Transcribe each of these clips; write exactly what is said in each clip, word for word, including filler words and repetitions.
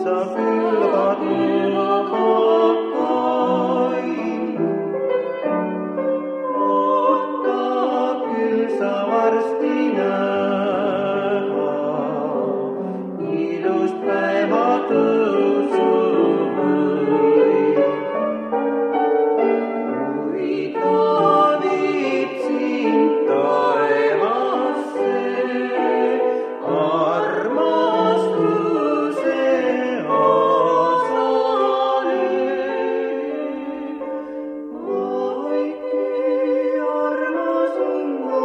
sa külvad murakaid. Oota, küll sa varsti näha ilus päeva tõusu võib. Kui ta viib sind taevasse, armastuse asale. Vaiki, armas Ingo,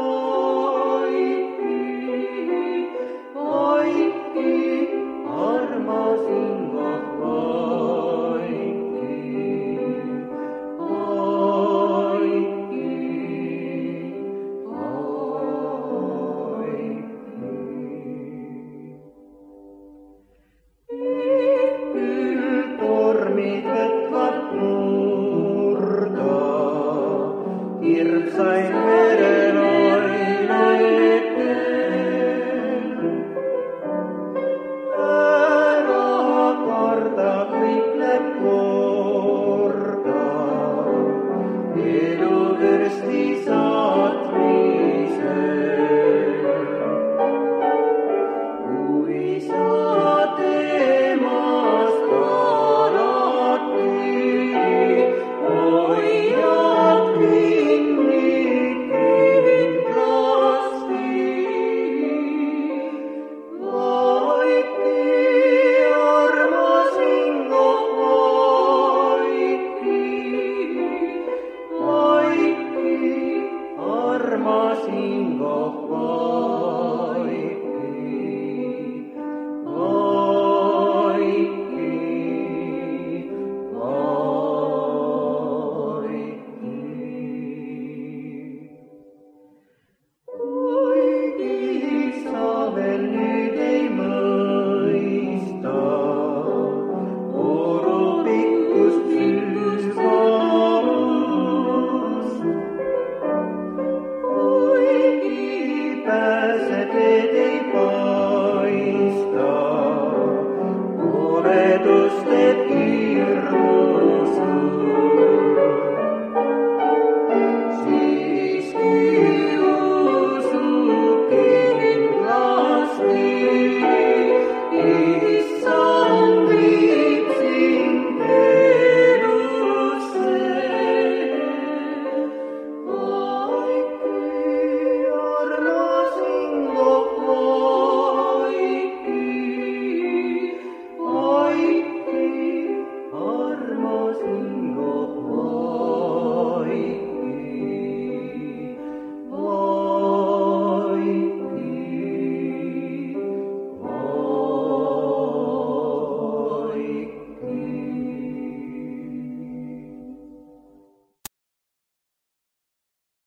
vaiki, vaiki, armas Ingo, vaiki, vaiki, vaiki. Küll tormid võtvad murda, hirmsaid merelainetel. Ära karda, kõik läheb korda, eluvürsti saatmisel. Kui sa temast alati hoiad kinni kindlasti. Vaiki, armas Ingo, vaiki, vaiki, armas Ingo, vaiki, vaiki, vaiki. Kuigi sa veel nüüd ei mõista oru pikkust sügavust, kuigi pääseteed ei paista, oled